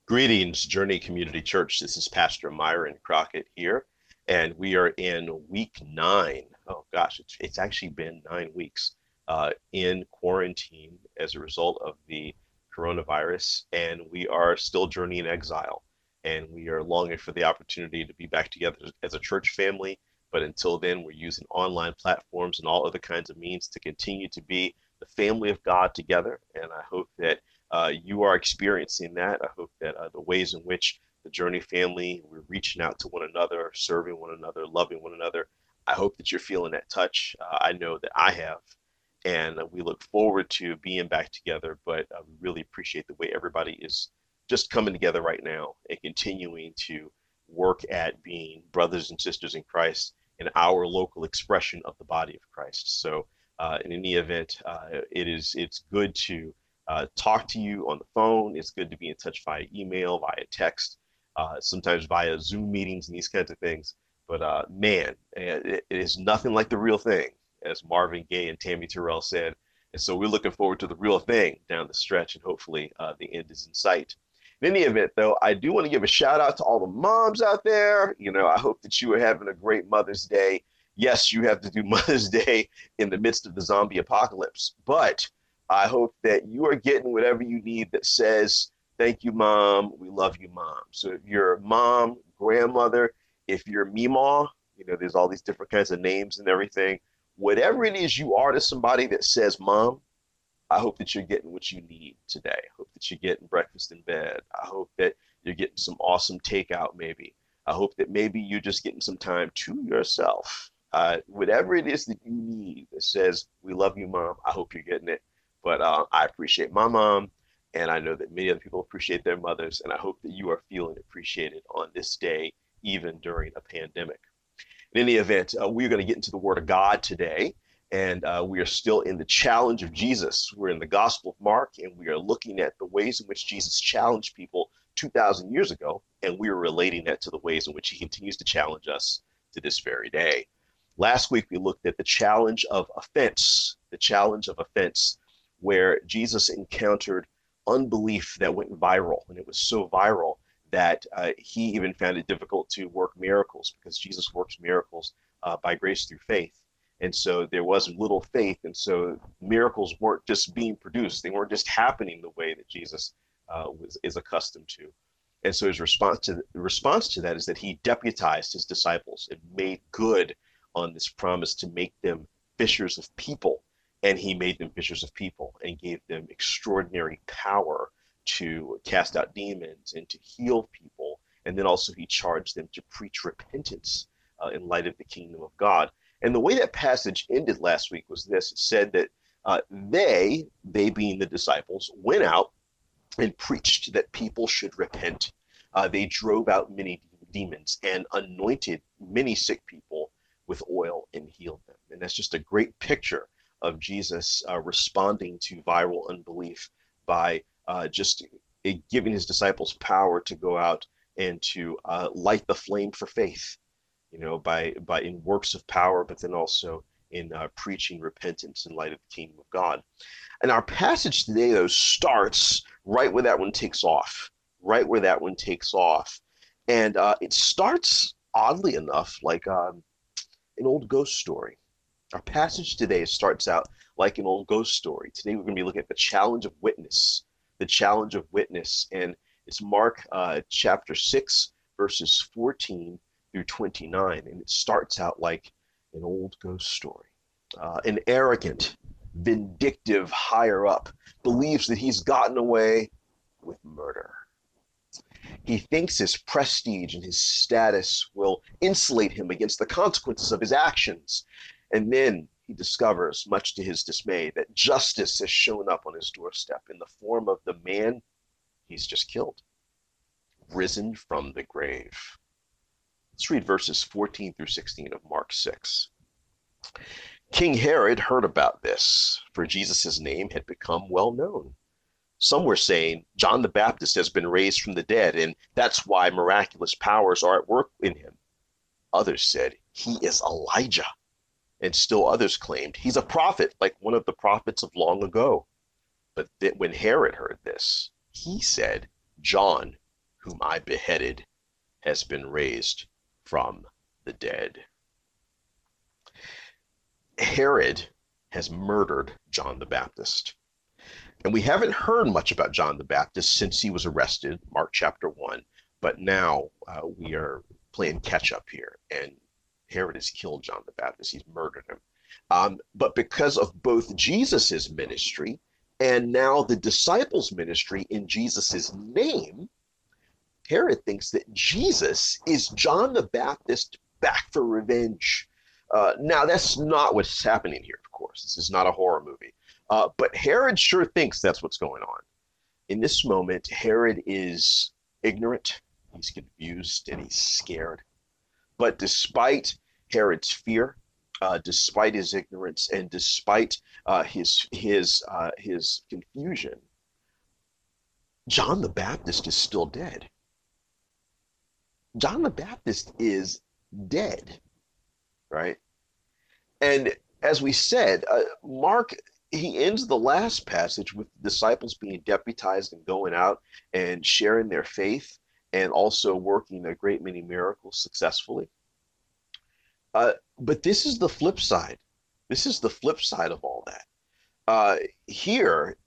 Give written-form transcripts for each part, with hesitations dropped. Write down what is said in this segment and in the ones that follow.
Greetings, Journey Community Church. This is Pastor Myron Crockett here, and we are in week 9. Oh gosh, it's actually been 9 weeks in quarantine as a result of the coronavirus, and we are still journeying exile, and we are longing for the opportunity to be back together as a church family. But until then, we're using online platforms and all other kinds of means to continue to be the family of God together, and I hope that you are experiencing that. I hope that the ways in which the Journey family, we're reaching out to one another, serving one another, loving one another. I hope that you're feeling that touch. I know that I have. And we look forward to being back together, but we really appreciate the way everybody is just coming together right now and continuing to work at being brothers and sisters in Christ in our local expression of the body of Christ. So, in any event, it's good to talk to you on the phone. It's good to be in touch via email, via text, sometimes via Zoom meetings and these kinds of things. But man, it is nothing like the real thing, as Marvin Gaye and Tammy Terrell said. And so we're looking forward to the real thing down the stretch, and hopefully the end is in sight. In any event, though, I do want to give a shout out to all the moms out there. I hope that you are having a great Mother's Day. Yes, you have to do Mother's Day in the midst of the zombie apocalypse, but I hope that you are getting whatever you need that says, thank you, mom. We love you, mom. So if you're mom, grandmother, if you're Meemaw, there's all these different kinds of names and everything. Whatever it is you are to somebody that says mom, I hope that you're getting what you need today. I hope that you're getting breakfast in bed. I hope that you're getting some awesome takeout, maybe. I hope that maybe you're just getting some time to yourself. Whatever it is that you need that says, we love you, mom, I hope you're getting it. But I appreciate my mom, and I know that many other people appreciate their mothers, and I hope that you are feeling appreciated on this day, even during a pandemic. In any event, we're going to get into the Word of God today, and we are still in the challenge of Jesus. We're in the Gospel of Mark, and we are looking at the ways in which Jesus challenged people 2,000 years ago, and we are relating that to the ways in which he continues to challenge us to this very day. Last week, we looked at the challenge of offense, where Jesus encountered unbelief that went viral. And it was so viral that he even found it difficult to work miracles, because Jesus works miracles by grace through faith. And so there was little faith. And so miracles weren't just being produced. They weren't just happening the way that Jesus is accustomed to. And so his response to that is that he deputized his disciples and made good on this promise to make them fishers of people. And he made them fishers of people and gave them extraordinary power to cast out demons and to heal people. And then also he charged them to preach repentance in light of the kingdom of God. And the way that passage ended last week was this. It said that they being the disciples, went out and preached that people should repent. They drove out many demons and anointed many sick people with oil and healed them. And that's just a great picture of Jesus responding to viral unbelief by just giving his disciples power to go out and to light the flame for faith, by in works of power, but then also in preaching repentance in light of the kingdom of God. And our passage today, though, starts right where that one takes off, And it starts, oddly enough, like an old ghost story. Our passage today starts out like an old ghost story. Today we're going to be looking at the challenge of witness, and it's Mark chapter 6, verses 14 through 29, and it starts out like an old ghost story. An arrogant, vindictive higher up believes that he's gotten away with murder. He thinks his prestige and his status will insulate him against the consequences of his actions. And then he discovers, much to his dismay, that justice has shown up on his doorstep in the form of the man he's just killed, risen from the grave. Let's read verses 14 through 16 of Mark 6. King Herod heard about this, for Jesus' name had become well known. Some were saying, John the Baptist has been raised from the dead, and that's why miraculous powers are at work in him. Others said, he is Elijah. And still others claimed, he's a prophet, like one of the prophets of long ago. But when Herod heard this, he said, John whom I beheaded, has been raised from the dead. Herod has murdered John the Baptist. And we haven't heard much about John the Baptist since he was arrested, Mark chapter 1. But now we are playing catch up here. And Herod has killed John the Baptist. He's murdered him. But because of both Jesus's ministry and now the disciples' ministry in Jesus's name, Herod thinks that Jesus is John the Baptist back for revenge. Now, that's not what's happening here, of course. This is not a horror movie. But Herod sure thinks that's what's going on. In this moment, Herod is ignorant, he's confused, and he's scared. But despite Herod's fear, despite his ignorance, and despite his confusion, John the Baptist is still dead. John the Baptist is dead, right? And as we said, Mark, he ends the last passage with the disciples being deputized and going out and sharing their faith and also working a great many miracles successfully. But this is the flip side. This is the flip side of all that. Here,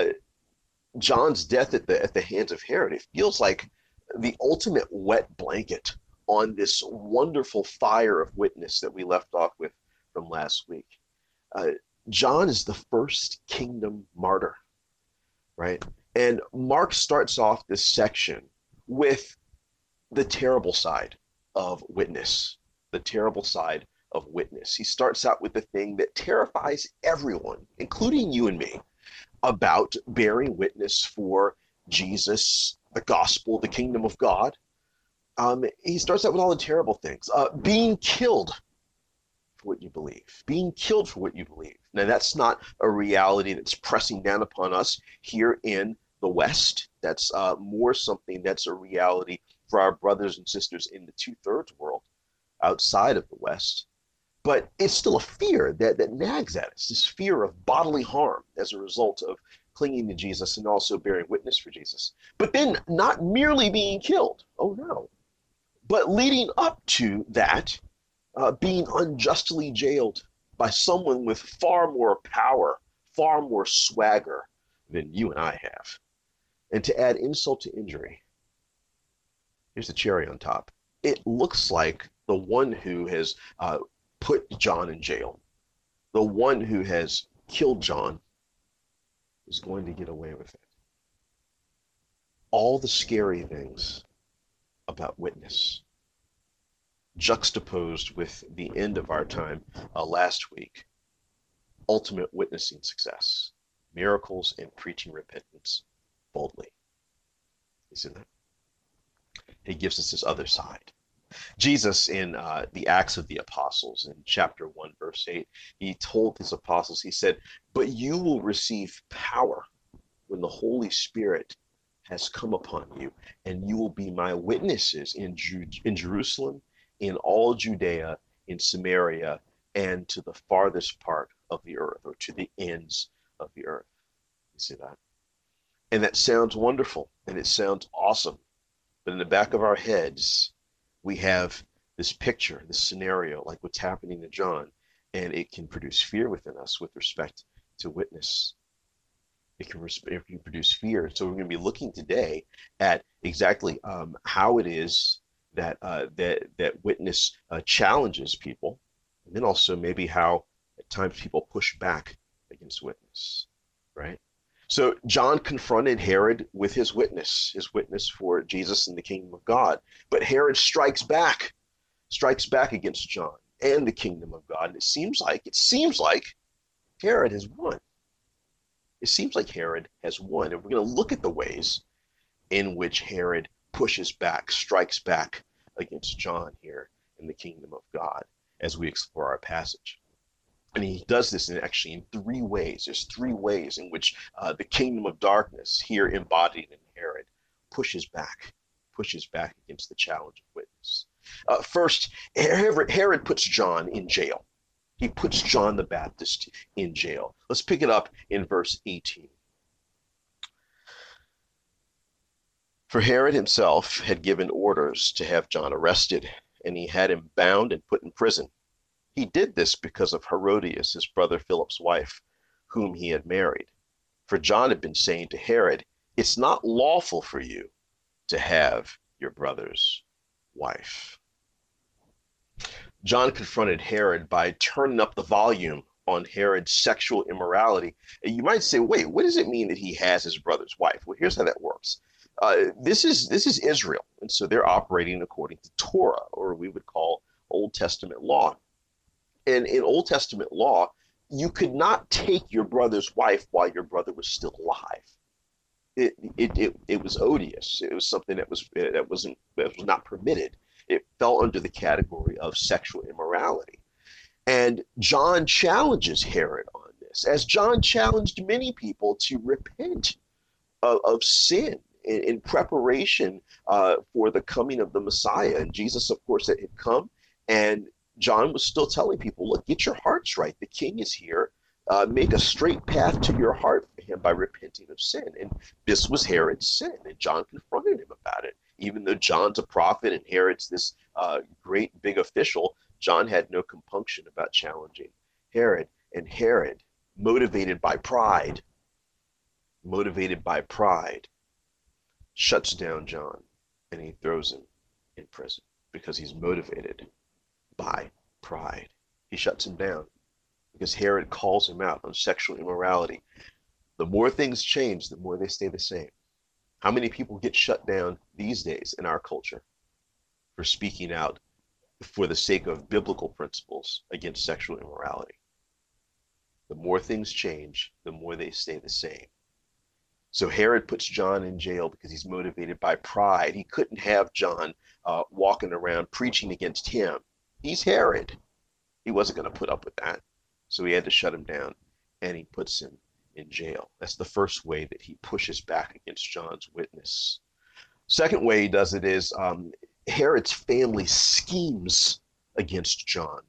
John's death at the hands of Herod, it feels like the ultimate wet blanket on this wonderful fire of witness that we left off with from last week. John is the first kingdom martyr, right? And Mark starts off this section with the terrible side of witness, the terrible side of witness. He starts out with the thing that terrifies everyone, including you and me, about bearing witness for Jesus, the gospel, the kingdom of God. He starts out with all the terrible things. Being killed for what you believe. Being killed for what you believe. Now, that's not a reality that's pressing down upon us here in the West. That's more something that's a reality for our brothers and sisters in the two-thirds world outside of the West. But it's still a fear that nags at us, this fear of bodily harm as a result of clinging to Jesus and also bearing witness for Jesus. But then not merely being killed, oh no, but leading up to that, being unjustly jailed by someone with far more power, far more swagger than you and I have. And to add insult to injury, here's the cherry on top. It looks like the one who has put John in jail, the one who has killed John, is going to get away with it. All the scary things about witness, juxtaposed with the end of our time last week, ultimate witnessing success, miracles and preaching repentance boldly. You see that? He gives us this other side. Jesus, in the Acts of the Apostles, in chapter 1, verse 8, he told his apostles, he said, "But you will receive power when the Holy Spirit has come upon you, and you will be my witnesses in Jerusalem, in all Judea, in Samaria, and to the farthest part of the earth," or to the ends of the earth. You see that? And that sounds wonderful, and it sounds awesome. But in the back of our heads, we have this picture, this scenario, like what's happening to John, and it can produce fear within us with respect to witness. It can produce fear. So we're going to be looking today at exactly how it is that witness challenges people, and then also maybe how at times people push back against witness, right? So John confronted Herod with his witness for Jesus and the kingdom of God. But Herod strikes back against John and the kingdom of God. And it seems like Herod has won. It seems like Herod has won. And we're going to look at the ways in which Herod pushes back, strikes back against John here in the kingdom of God as we explore our passage. And he does this actually in three ways. There's three ways in which the kingdom of darkness, here embodied in Herod, pushes back against the challenge of witness. First, Herod puts John in jail. He puts John the Baptist in jail. Let's pick it up in verse 18. For Herod himself had given orders to have John arrested, and he had him bound and put in prison. He did this because of Herodias, his brother Philip's wife, whom he had married. For John had been saying to Herod, "It's not lawful for you to have your brother's wife." John confronted Herod by turning up the volume on Herod's sexual immorality. And you might say, wait, what does it mean that he has his brother's wife? Well, here's how that works. This is Israel, and so they're operating according to Torah, or we would call Old Testament law. And in Old Testament law, you could not take your brother's wife while your brother was still alive. It was odious. It was something that was not permitted. It fell under the category of sexual immorality. And John challenges Herod on this, as John challenged many people to repent of sin in preparation for the coming of the Messiah. And Jesus, of course, had come, and John was still telling people, look, get your hearts right. The king is here. Make a straight path to your heart for him by repenting of sin. And this was Herod's sin, and John confronted him about it. Even though John's a prophet and Herod's this great big official, John had no compunction about challenging Herod. And Herod, motivated by pride, shuts down John, and he throws him in prison because he's motivated by pride. He shuts him down because Herod calls him out on sexual immorality. The more things change, the more they stay the same. How many people get shut down these days in our culture for speaking out for the sake of biblical principles against sexual immorality? The more things change, the more they stay the same. So Herod puts John in jail because he's motivated by pride. He couldn't have John walking around preaching against him. He's Herod. He wasn't going to put up with that. So he had to shut him down, and he puts him in jail. That's the first way that he pushes back against John's witness. Second way he does it is Herod's family schemes against John.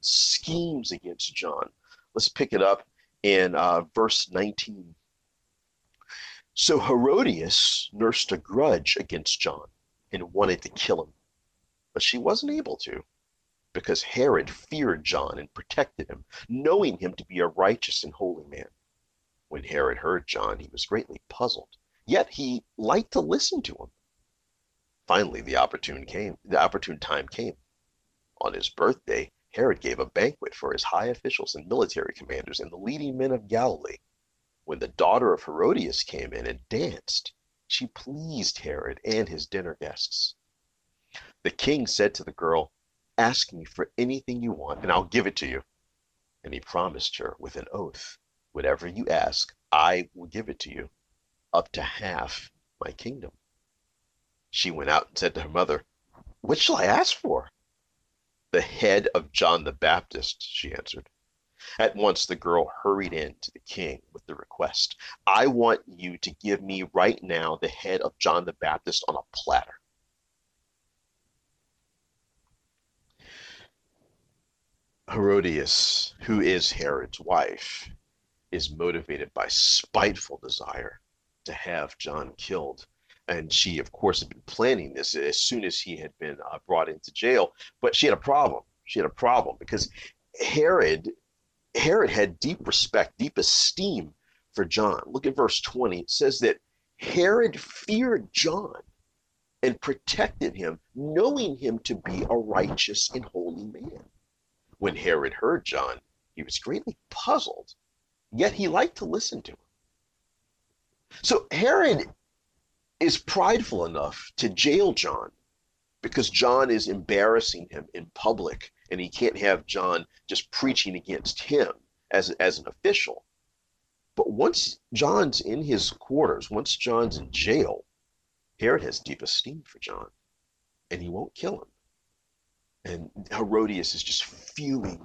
Let's pick it up in verse 19. So Herodias nursed a grudge against John and wanted to kill him, but she wasn't able to, because Herod feared John and protected him, knowing him to be a righteous and holy man. When Herod heard John, he was greatly puzzled, yet he liked to listen to him. Finally, the opportune time came. On his birthday, Herod gave a banquet for his high officials and military commanders and the leading men of Galilee. When the daughter of Herodias came in and danced, she pleased Herod and his dinner guests. The king said to the girl, "Ask me for anything you want, and I'll give it to you." And he promised her with an oath, "Whatever you ask, I will give it to you, up to half my kingdom." She went out and said to her mother, "What shall I ask for?" "The head of John the Baptist," she answered. At once the girl hurried in to the king with the request, "I want you to give me right now the head of John the Baptist on a platter." Herodias, who is Herod's wife, is motivated by spiteful desire to have John killed. And she, of course, had been planning this as soon as he had been brought into jail. But she had a problem. Because Herod had deep respect, deep esteem for John. Look at verse 20. It says that Herod feared John and protected him, knowing him to be a righteous and holy man. When Herod heard John, he was greatly puzzled, yet he liked to listen to him. So Herod is prideful enough to jail John because John is embarrassing him in public, and he can't have John just preaching against him as an official. But once John's in his quarters, once John's in jail, Herod has deep esteem for John, and he won't kill him. And Herodias is just fuming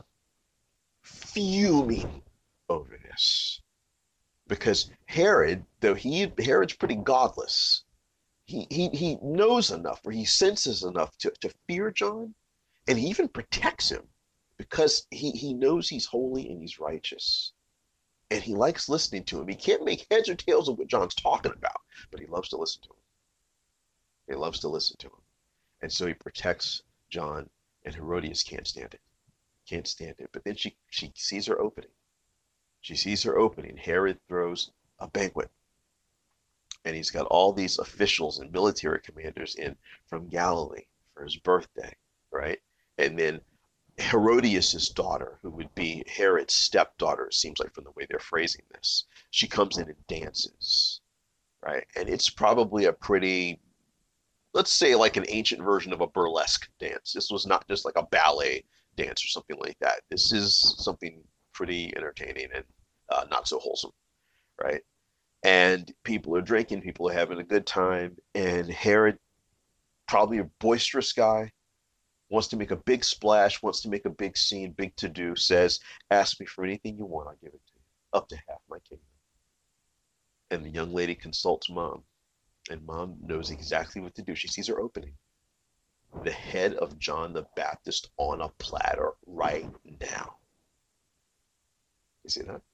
over this. Because Herod, though Herod's pretty godless, he knows enough, or he senses enough to fear John, and he even protects him because he knows he's holy and he's righteous. And he likes listening to him. He can't make heads or tails of what John's talking about, but he loves to listen to him. He loves to listen to him. And so he protects John, and Herodias can't stand it. Can't stand it. But then she sees her opening. She sees her opening. Herod throws a banquet, and he's got all these officials and military commanders in from Galilee for his birthday, right? And then Herodias's daughter, who would be Herod's stepdaughter, it seems like from the way they're phrasing this, she comes in and dances, right? And it's probably a pretty, let's say, like an ancient version of a burlesque dance. This was not just like a ballet dance or something like that. This is something pretty entertaining and not so wholesome, right? And people are drinking, people are having a good time, and Herod, probably a boisterous guy, wants to make a big splash, wants to make a big scene, big to do, says, "Ask me for anything you want, I'll give it to you, up to half my kingdom." And the young lady consults mom, and mom knows exactly what to do. She sees her opening. The head of John the Baptist on a platter right now. You see that?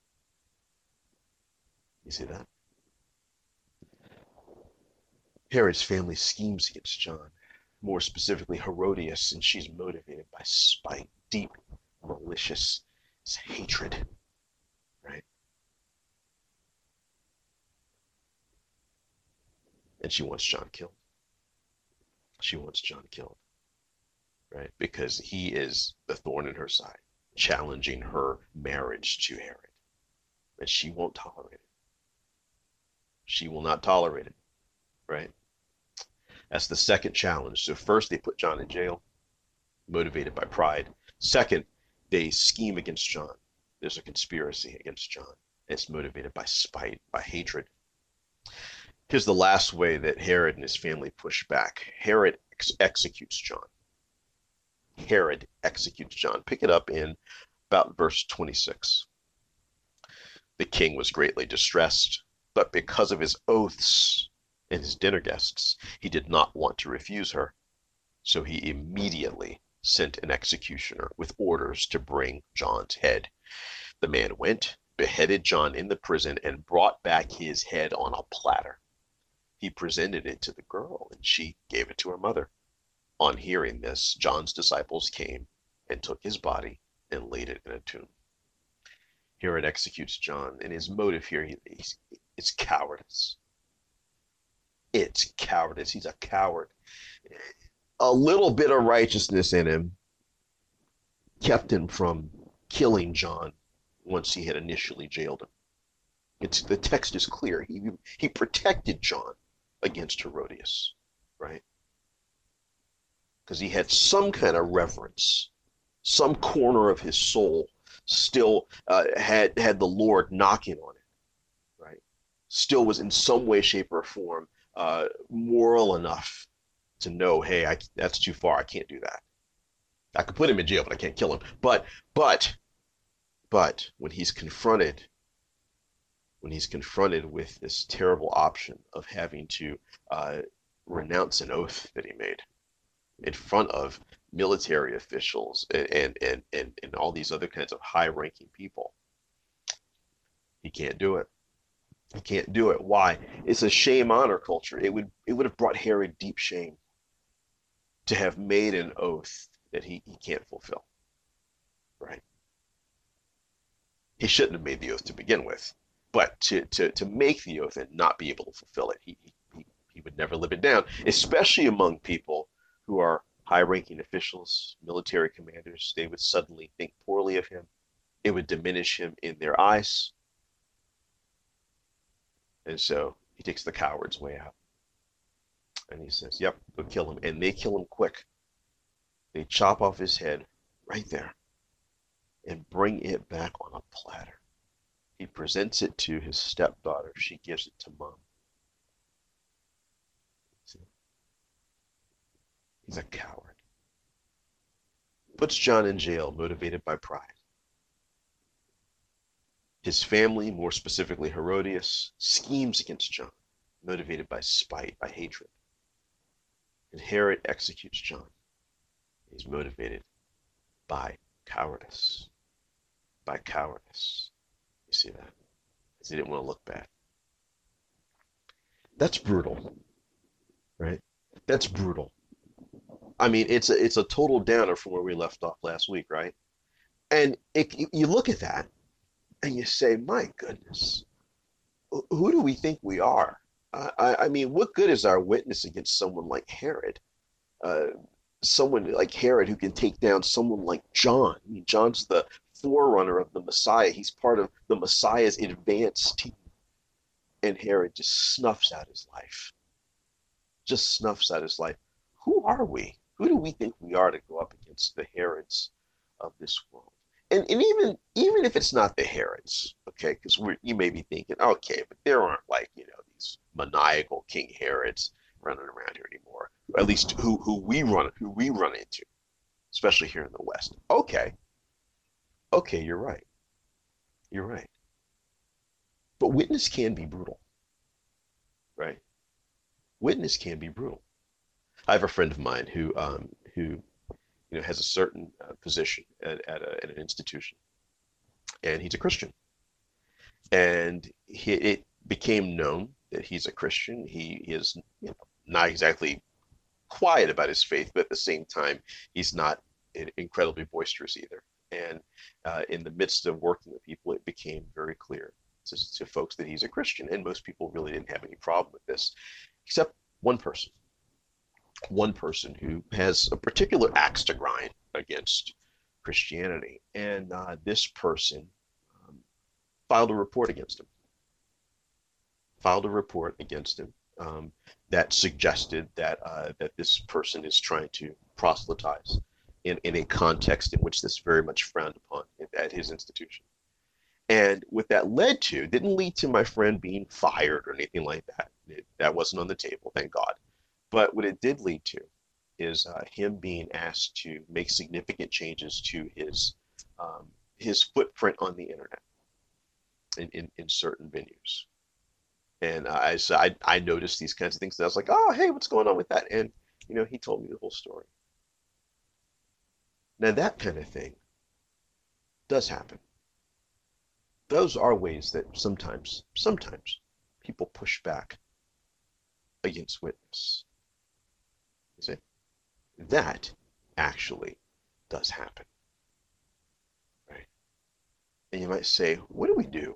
You see that? Herod's family schemes against John, more specifically Herodias, and she's motivated by spite, deep, malicious hatred, right? And she wants John killed. She wants John killed, right? Because he is the thorn in her side, challenging her marriage to Herod. And she won't tolerate it. She will not tolerate it, right? That's the second challenge. So first they put John in jail, motivated by pride. Second, they scheme against John. There's a conspiracy against John. It's motivated by spite, by hatred. Here's the last way that Herod and his family push back. Herod executes John. Herod executes John. Pick it up in about verse 26. The king was greatly distressed, but because of his oaths and his dinner guests, he did not want to refuse her. So he immediately sent an executioner with orders to bring John's head. The man went, beheaded John in the prison, and brought back his head on a platter. He presented it to the girl, and she gave it to her mother. On hearing this, John's disciples came and took his body and laid it in a tomb. Herod executes John, and his motive here is cowardice. It's cowardice. He's a coward. A little bit of righteousness in him kept him from killing John once he had initially jailed him. The text is clear. He protected John against Herodias, right? Because he had some kind of reverence, some corner of his soul still had the Lord knocking on it, right? Still was in some way, shape, or form moral enough to know, hey, that's too far. I can't do that. I could put him in jail, but I can't kill him. But when he's confronted with this terrible option of having to renounce an oath that he made in front of military officials and all these other kinds of high-ranking people, he can't do it. He can't do it. Why? It's a shame-honor culture. It would have brought Herod deep shame to have made an oath that he can't fulfill, right? He shouldn't have made the oath to begin with, but to make the oath and not be able to fulfill it, he would never live it down, especially among people who are high-ranking officials, military commanders. They would suddenly think poorly of him. It would diminish him in their eyes. And so he takes the coward's way out. And he says, yep, go kill him. And they kill him quick. They chop off his head right there and bring it back on a platter. He presents it to his stepdaughter. She gives it to mom. See? He's a coward. Puts John in jail, motivated by pride. His family, more specifically Herodias, schemes against John, motivated by spite, by hatred. And Herod executes John. He's motivated by cowardice. By cowardice. You see that? Because he didn't want to look bad. That's brutal, right? That's brutal. I mean, it's a total downer from where we left off last week, right? And you look at that and you say, my goodness, who do we think we are? I mean, what good is our witness against someone like Herod? Uh, Someone like Herod who can take down someone like John. I mean, John's the forerunner of the Messiah. He's part of the Messiah's advance team. And Herod just snuffs out his life. Just snuffs out his life. Who are we? Who do we think we are to go up against the Herods of this world? And even if it's not the Herods, okay, because you may be thinking, okay, but there aren't like these maniacal King Herods running around here anymore. Or at least who we run into, especially here in the West. Okay, okay, you're right. You're right. But witness can be brutal, right? Witness can be brutal. I have a friend of mine who has a certain position at an institution, and he's a Christian. And it became known that he's a Christian. He is not exactly quiet about his faith, but at the same time, he's not incredibly boisterous either. And in the midst of working with people, it became very clear to folks that he's a Christian. And most people really didn't have any problem with this, except one person. One person who has a particular axe to grind against Christianity. And this person um, filed a report against him, filed a report against him that suggested that this person is trying to proselytize in a context in which this very much frowned upon at his institution. And what that led to didn't lead to my friend being fired or anything like that. That wasn't on the table, thank God. But what it did lead to is him being asked to make significant changes to his footprint on the internet in certain venues. And I noticed these kinds of things. And I was like, oh, hey, what's going on with that? And he told me the whole story. Now that kind of thing does happen. Those are ways that sometimes people push back against witness. You see, that actually does happen, right? And you might say, what do we do?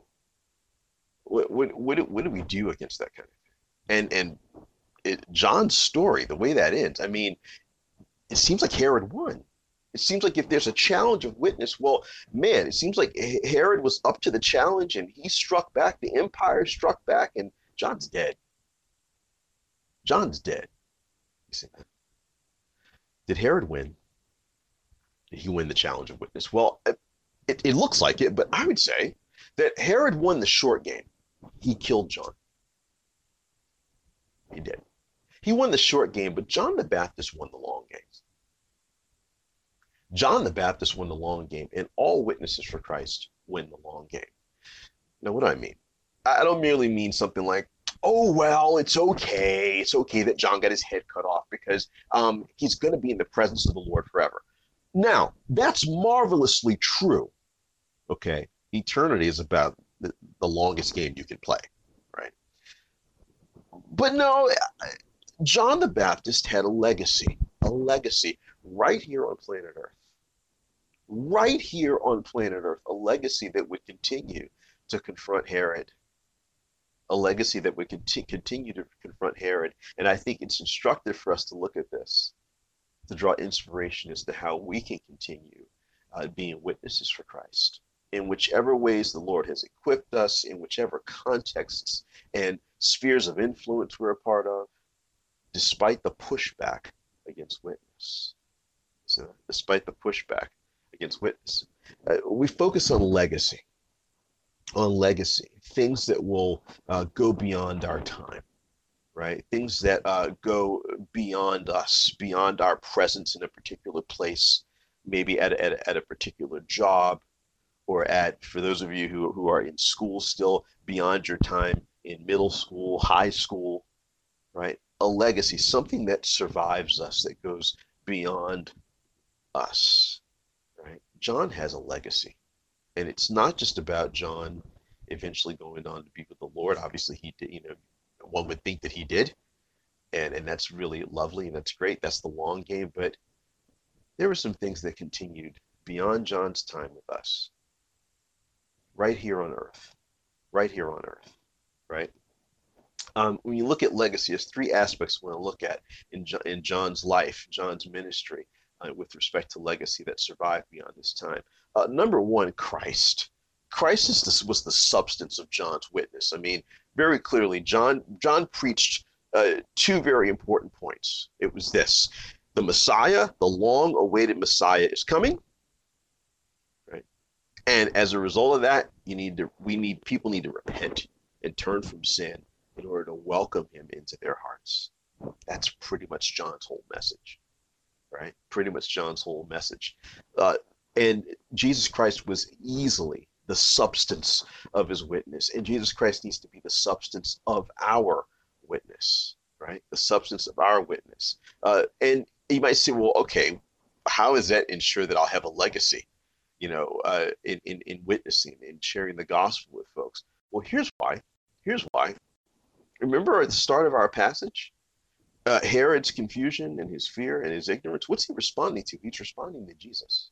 What do we do against that kind of thing? John's story, the way that ends, I mean, it seems like Herod won. It seems like if there's a challenge of witness, well, man, it seems like Herod was up to the challenge and he struck back. The empire struck back, and John's dead. John's dead. You see that? Did Herod win? Did he win the challenge of witness? Well, it looks like it, but I would say that Herod won the short game. He killed John. He did. He won the short game, but John the Baptist won the long game. John the Baptist won the long game, and all witnesses for Christ win the long game. Now, what do I mean? I don't merely mean something like, oh, well, it's okay. It's okay that John got his head cut off because he's going to be in the presence of the Lord forever. Now, that's marvelously true. Okay. Eternity is about the longest game you can play, right? But no, John the Baptist had a legacy right here on planet Earth. Right here on planet Earth, a legacy that would continue to confront Herod, a legacy that would continue to confront Herod. And I think it's instructive for us to look at this, to draw inspiration as to how we can continue being witnesses for Christ in whichever ways the Lord has equipped us, in whichever contexts and spheres of influence we're a part of, despite the pushback against witness. So, despite the pushback against witness, we focus on legacy, things that will go beyond our time, right? Things that go beyond us, beyond our presence in a particular place, maybe at a particular job, or for those of you who are in school still, beyond your time in middle school, high school, right? A legacy, something that survives us, that goes beyond us, right? John has a legacy. And it's not just about John eventually going on to be with the Lord. Obviously, he did, one would think that he did. And that's really lovely and that's great. That's the long game. But there were some things that continued beyond John's time with us, right here on earth, right here on earth, right? When you look at legacy, there's three aspects we want to look at in John's life, John's ministry, with respect to legacy that survived beyond his time. Number one, Christ. Was the substance of John's witness. I mean, very clearly, John preached two very important points. It was this: the Messiah, the long-awaited Messiah, is coming, right? And as a result of that, people need to repent and turn from sin in order to welcome him into their hearts. That's pretty much John's whole message, right? Pretty much John's whole message. And Jesus Christ was easily the substance of his witness. And Jesus Christ needs to be the substance of our witness, right? The substance of our witness. And you might say, well, okay, how does that ensure that I'll have a legacy, in witnessing and sharing the gospel with folks? Well, here's why. Here's why. Remember at the start of our passage, Herod's confusion and his fear and his ignorance. What's he responding to? He's responding to Jesus.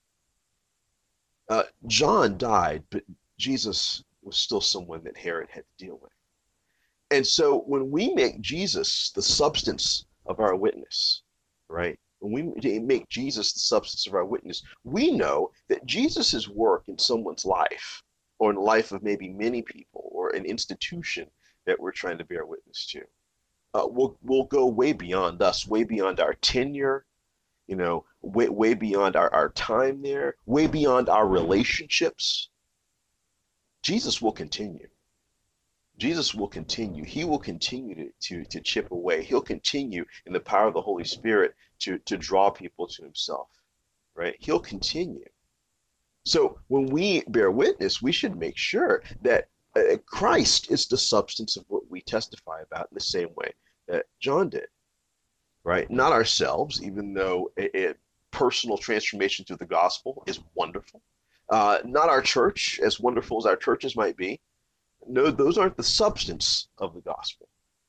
John died, but Jesus was still someone that Herod had to deal with. And so when we make Jesus the substance of our witness, right? When we make Jesus the substance of our witness, we know that Jesus's work in someone's life, or in the life of maybe many people, or an institution that we're trying to bear witness to, will go way beyond us, way beyond our tenure, way beyond our time there, way beyond our relationships. Jesus will continue. Jesus will continue. He will continue to chip away. He'll continue in the power of the Holy Spirit to draw people to himself, right? He'll continue. So when we bear witness, we should make sure that Christ is the substance of what we testify about in the same way that John did, right? Not ourselves, even though a personal transformation through the gospel is wonderful. Not our church, as wonderful as our churches might be. No, those aren't the substance of the gospel.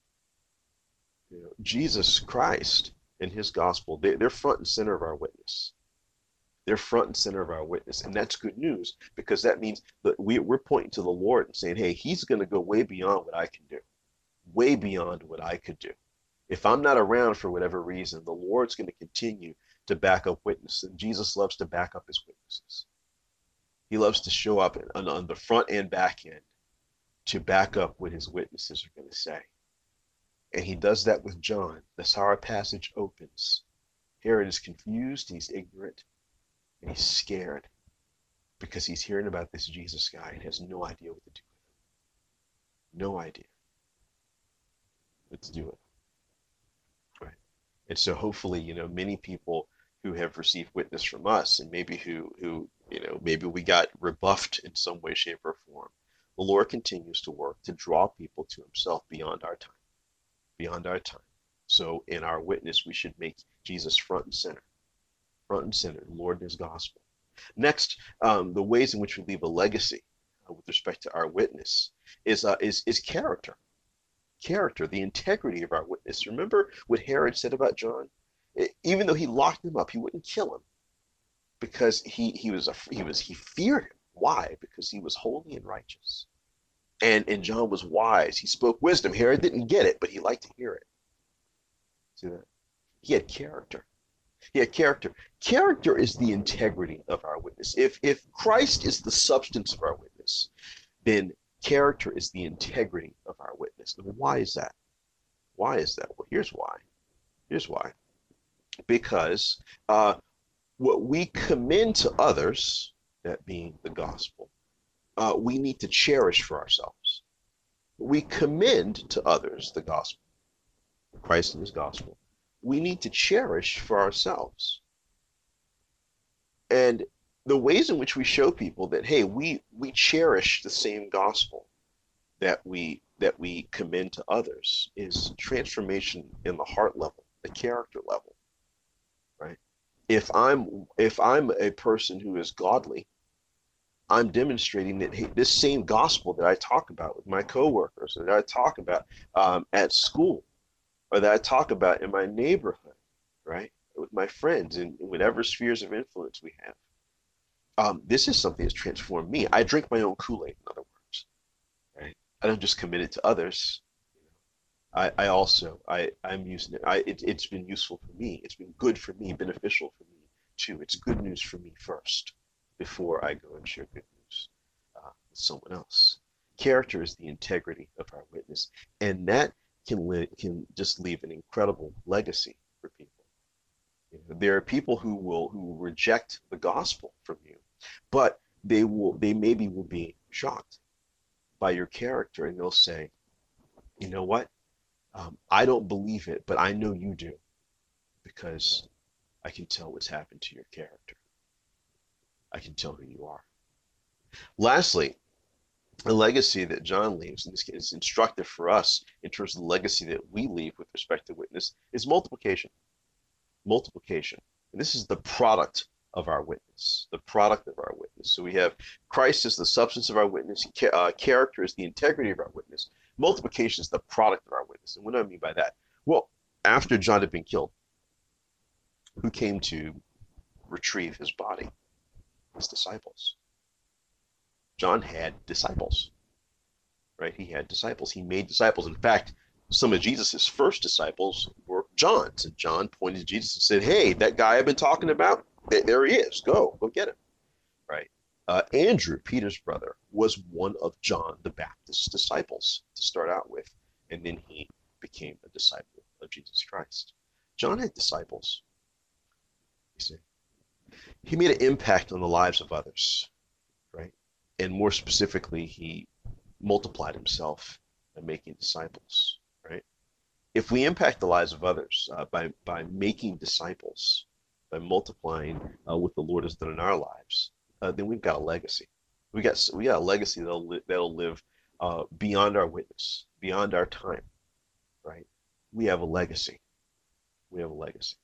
Jesus Christ and his gospel, they're front and center of our witness. They're front and center of our witness. And that's good news, because that means that we're pointing to the Lord and saying, hey, he's going to go way beyond what I can do, way beyond what I could do. If I'm not around for whatever reason, the Lord's going to continue to back up witnesses. And Jesus loves to back up his witnesses. He loves to show up on the front and back end to back up what his witnesses are going to say. And he does that with John. That's how our passage opens. Herod is confused, he's ignorant, and he's scared because he's hearing about this Jesus guy and has no idea what to do with him. No idea what to do with him. Right? And so hopefully, many people who have received witness from us, and maybe who maybe we got rebuffed in some way, shape, or form, the Lord continues to work to draw people to himself beyond our time. Beyond our time. So in our witness, we should make Jesus front and center. Front and center, the Lord and his gospel. Next, the ways in which we leave a legacy with respect to our witness is character. Character, the integrity of our witness. Remember what Herod said about John? Even though he locked him up, he wouldn't kill him because he feared him. Why? Because he was holy and righteous. And John was wise. He spoke wisdom. Herod didn't get it, but he liked to hear it. See that? He had character. He had character. Character is the integrity of our witness. If Christ is the substance of our witness, then character is the integrity of our witness. And why is that? Why is that? Well, here's why. Here's why. Because what we commend to others, that being the gospel, we need to cherish for ourselves. We commend to others the gospel, Christ and his gospel. We need to cherish for ourselves. And the ways in which we show people that, hey, we cherish the same gospel that we commend to others is transformation in the heart level, the character level, right? If I'm a person who is godly, I'm demonstrating that, hey, this same gospel that I talk about with my coworkers, that I talk about at school, or that I talk about in my neighborhood, right? With my friends in whatever spheres of influence we have. This is something that's transformed me. I drink my own Kool-Aid, in other words, right? I don't just commit it to others. I also I'm using it. It's been useful for me. It's been good for me, beneficial for me too. It's good news for me first before I go and share good news with someone else. Character is the integrity of our witness, and that can just leave an incredible legacy for people. There are people who will reject the gospel from you, but they maybe will be shocked by your character, and they'll say, you know what? I don't believe it, but I know you do because I can tell what's happened to your character. I can tell who you are. Lastly, the legacy that John leaves, in this case, is instructive for us in terms of the legacy that we leave with respect to witness, is multiplication. Multiplication. And this is the product of our witness, the product of our witness. So we have Christ as the substance of our witness, character is the integrity of our witness, multiplication is the product of our witness. And what do I mean by that? Well, after John had been killed, who came to retrieve his body? His disciples. John had disciples, right? He had disciples. He made disciples. In fact, some of Jesus's first disciples were John's, and John pointed to Jesus and said, "Hey, that guy I've been talking about, there he is. Go get him." Right? Andrew, Peter's brother, was one of John the Baptist's disciples to start out with, and then he became a disciple of Jesus Christ. John had disciples. You see, he made an impact on the lives of others, right? And more specifically, he multiplied himself by making disciples, right? If we impact the lives of others by making disciples, by multiplying what the Lord has done in our lives, then we've got a legacy. We got a legacy that'll live beyond our witness, beyond our time, right? We have a legacy. We have a legacy.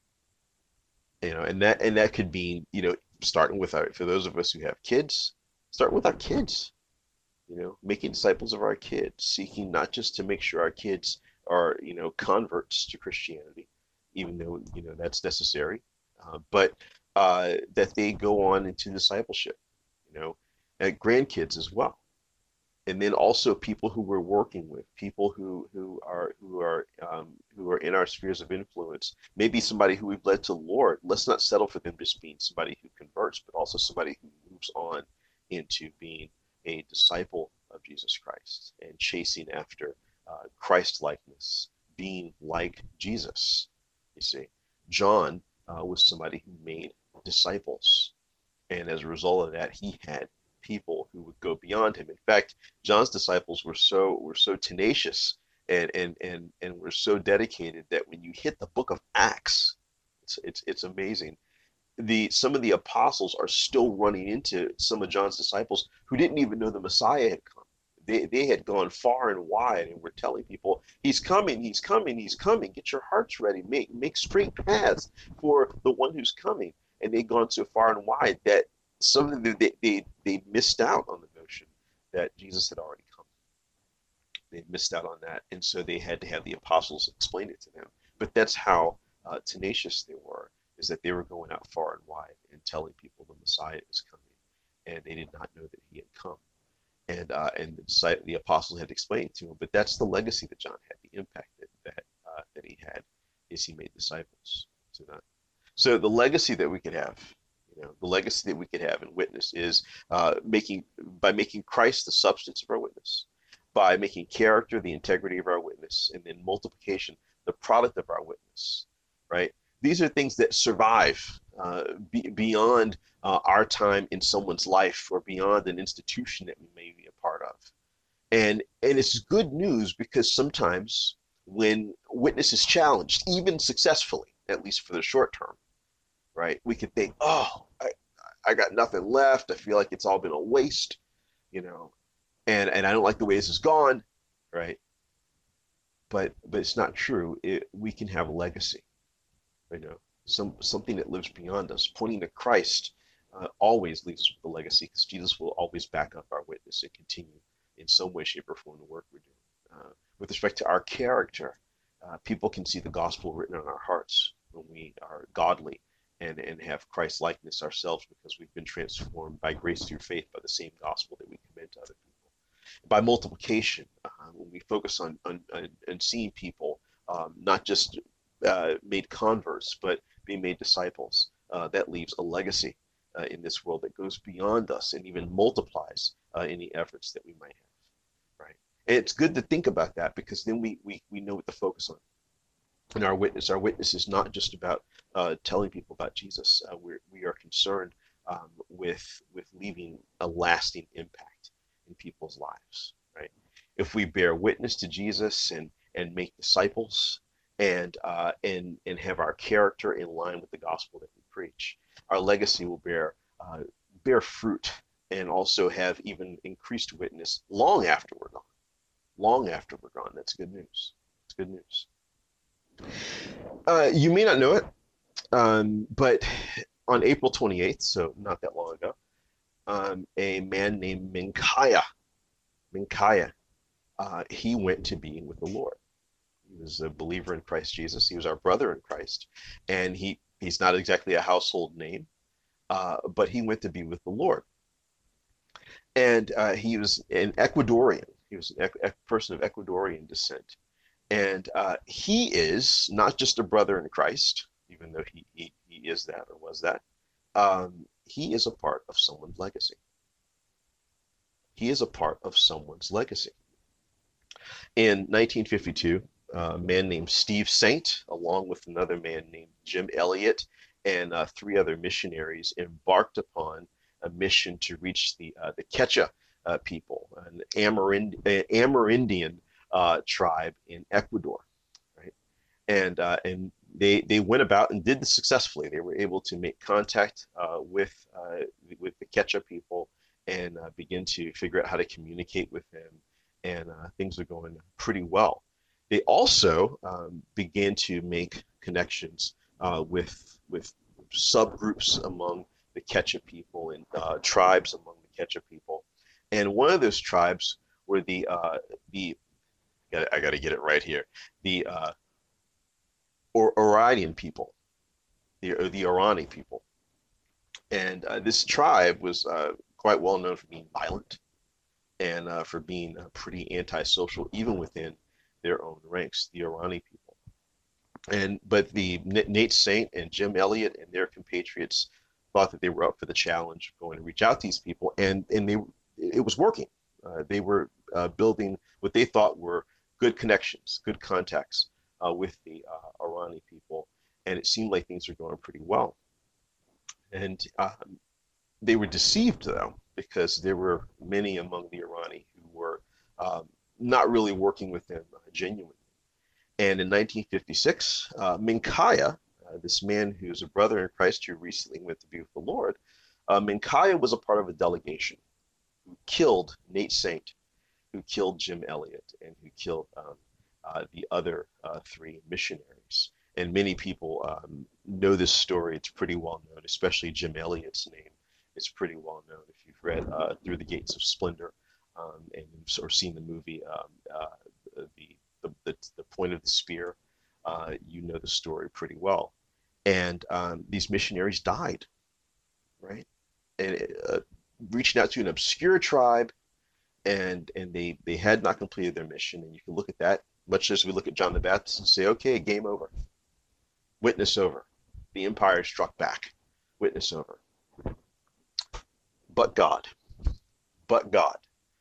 And that could be, starting with for those of us who have kids, start with our kids, making disciples of our kids, seeking not just to make sure our kids are, converts to Christianity, even though, that's necessary, but that they go on into discipleship, and grandkids as well. And then also people who we're working with, people who are in our spheres of influence. Maybe somebody who we've led to the Lord. Let's not settle for them just being somebody who converts, but also somebody who moves on into being a disciple of Jesus Christ and chasing after Christ likeness, being like Jesus. You see, John was somebody who made disciples, and as a result of that, he had people who would go beyond him. In fact, John's disciples were so tenacious and were so dedicated that when you hit the book of Acts, it's amazing. Some of the apostles are still running into some of John's disciples who didn't even know the Messiah had come. They had gone far and wide and were telling people, "He's coming, he's coming, he's coming. Get your hearts ready. Make straight paths for the one who's coming." And they'd gone so far and wide that some of them they missed out on the notion that Jesus had already come. They missed out on that, and so they had to have the apostles explain it to them. But that's how tenacious they were, is that they were going out far and wide and telling people the Messiah is coming, and they did not know that he had come. And the apostles had to explain it to him. But that's the legacy that John had, the impact that he had, is he made disciples to that. So the legacy that we could have, the legacy that we could have and witness is by making Christ the substance of our witness, by making character the integrity of our witness, and then multiplication the product of our witness, right? These are things that survive beyond our time in someone's life or beyond an institution that we may be a part of. And it's good news because sometimes when witness is challenged, even successfully, at least for the short term, right, we could think, oh, I got nothing left. I feel like it's all been a waste, and I don't like the way this has gone, right? But it's not true. We can have a legacy, something that lives beyond us, pointing to Christ. Always leaves us with a legacy because Jesus will always back up our witness and continue in some way, shape, or form the work we're doing. With respect to our character, People can see the gospel written on our hearts when we are godly and have Christ likeness ourselves because we've been transformed by grace through faith by the same gospel that we commend to other people. By multiplication, when we focus on seeing people not just made converts, but being made disciples, that leaves a legacy in this world that goes beyond us and even multiplies any efforts that we might have, right? And it's good to think about that because then we know what to focus on. And our witness is not just about telling people about Jesus. We are concerned with leaving a lasting impact in people's lives, right? If we bear witness to Jesus and make disciples and have our character in line with the gospel that we preach, our legacy will bear fruit and also have even increased witness long after we're gone. Long after we're gone. That's good news. It's good news. You may not know it, but on April 28th, so not that long ago, a man named Micaiah, he went to be with the Lord. He was a believer in Christ Jesus. He was our brother in Christ, and he's not exactly a household name, but he went to be with the Lord. And he was an Ecuadorian. He was a person of Ecuadorian descent. And he is not just a brother in Christ, even though he is that or was that. He is a part of someone's legacy. He is a part of someone's legacy. In 1952, a man named Steve Saint, along with another man named Jim Elliot, and three other missionaries embarked upon a mission to reach the Quechua people, an Amerindian tribe in Ecuador, right? And they went about and did this successfully. They were able to make contact with the Quechua people and begin to figure out how to communicate with them, and things are going pretty well. They also began to make connections with subgroups among the Quechua people and tribes among the Quechua people, and one of those tribes were the I got to get it right here, the Oranian people, the Orani people, and this tribe was quite well known for being violent and for being pretty antisocial, even within their own ranks, the Orani people. But the Nate Saint and Jim Elliot and their compatriots thought that they were up for the challenge of going to reach out to these people, and it was working. They were building what they thought were good connections, good contacts with the Orani people, and it seemed like things were going pretty well. And they were deceived, though, because there were many among the Orani who were not really working with them genuinely. And in 1956, Micaiah, this man who's a brother in Christ who recently went to be with the Lord, Micaiah was a part of a delegation who killed Nate Saint, who killed Jim Elliot, and who killed the other three missionaries. And many people know this story. It's pretty well known, especially Jim Elliot's name. It's pretty well known if you've read Through the Gates of Splendor and or seen the movie the Point of the Spear. You know the story pretty well. And these missionaries died, right? And reaching out to an obscure tribe, and they had not completed their mission. And you can look at that, much as we look at John the Baptist and say, okay, game over, witness over, the empire struck back, witness over. But God, but God.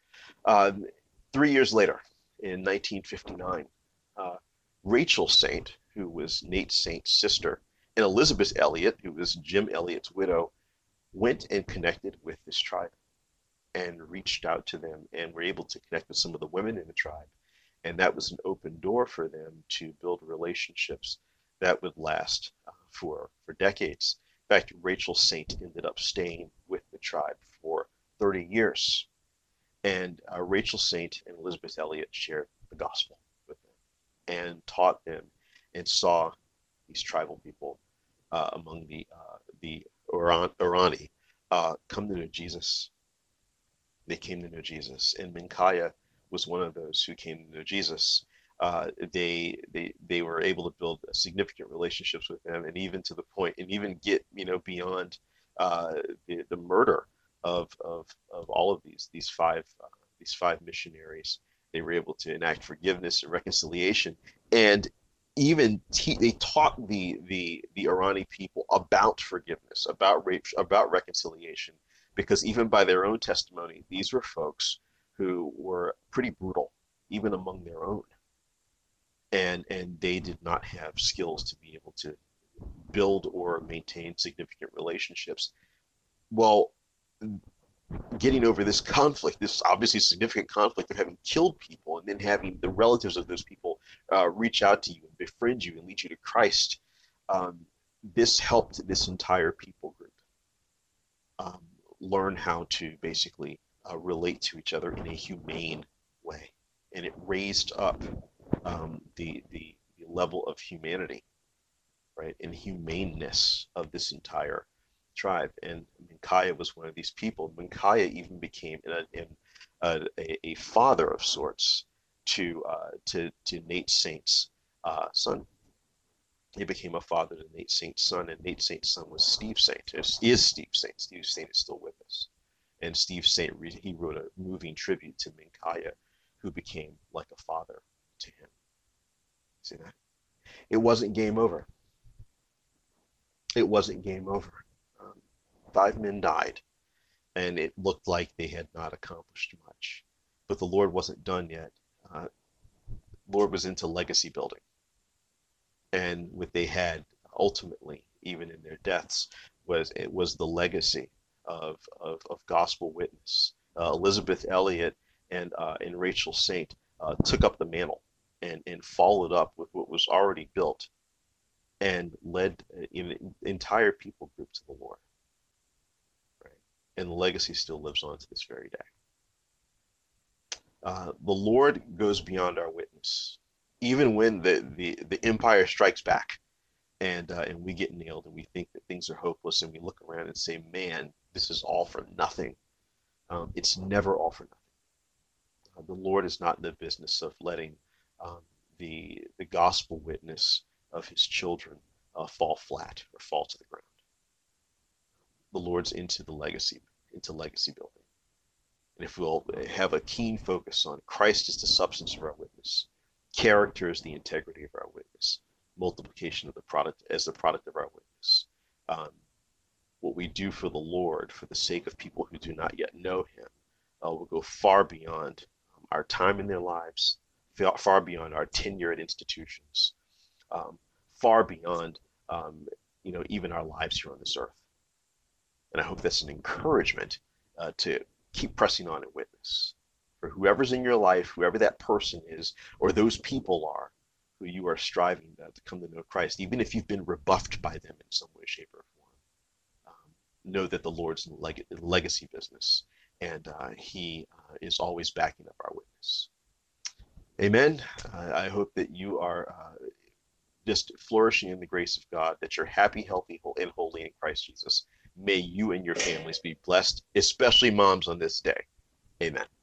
3 years later, in 1959, Rachel Saint, who was Nate Saint's sister, and Elizabeth Elliot, who was Jim Elliot's widow, went and connected with this tribe and reached out to them and were able to connect with some of the women in the tribe. And that was an open door for them to build relationships that would last for decades. In fact, Rachel Saint ended up staying with the tribe for 30 years. And Rachel Saint and Elizabeth Elliot shared the gospel with them and taught them and saw these tribal people among the Orani come to know Jesus. They came to know Jesus, and Micaiah was one of those who came to know Jesus. they were able to build significant relationships with them, and even to the point, and even get beyond uh, the murder of all of these five missionaries. They were able to enact forgiveness and reconciliation, and even they taught the Irani people about forgiveness, about rape, about reconciliation, because even by their own testimony, these were folks who were pretty brutal, even among their own, and they did not have skills to be able to build or maintain significant relationships. Well, getting over this conflict, this obviously significant conflict of having killed people, and then having the relatives of those people reach out to you and befriend you and lead you to Christ, um, this helped this entire people group um, learn how to basically relate to each other in a humane way, and it raised up the level of humanity, right, and humaneness of this entire tribe. And Micaiah was one of these people. Micaiah even became a father of sorts to Nate Saint's son. He became a father to Nate Saint's son, and Nate Saint's son was Steve Saint. Is Steve Saint? Steve Saint is still with us, and Steve Saint he wrote a moving tribute to Micaiah, who became like a father to him. See that? It wasn't game over. It wasn't game over. Um, 5 men died, and it looked like they had not accomplished much. But the Lord wasn't done yet. Uh, Lord was into legacy building, and what they had ultimately, even in their deaths, was the legacy of gospel witness. Elizabeth Elliot and Rachel Saint took up the mantle and followed up with what was already built and led an entire people group to the Lord. Right? And the legacy still lives on to this very day. The Lord goes beyond our witness, even when the empire strikes back, and we get nailed, and we think that things are hopeless, and we look around and say, "Man, this is all for nothing." It's never all for nothing. The Lord is not in the business of letting um, the gospel witness of His children fall flat or fall to the ground. The Lord's into legacy building. And if we'll have a keen focus on Christ as the substance of our witness, character is the integrity of our witness, multiplication of the product as the product of our witness. Um, what we do for the Lord for the sake of people who do not yet know Him will go far beyond our time in their lives, far beyond our tenure at institutions, um, far beyond even our lives here on this earth. And I hope that's an encouragement to keep pressing on in witness. For whoever's in your life, whoever that person is, or those people are, who you are striving to come to know Christ, even if you've been rebuffed by them in some way, shape, or form, know that the Lord's in legacy business, and He is always backing up our witness. Amen. I hope that you are just flourishing in the grace of God, that you're happy, healthy, and holy in Christ Jesus. May you and your families be blessed, especially moms on this day. Amen.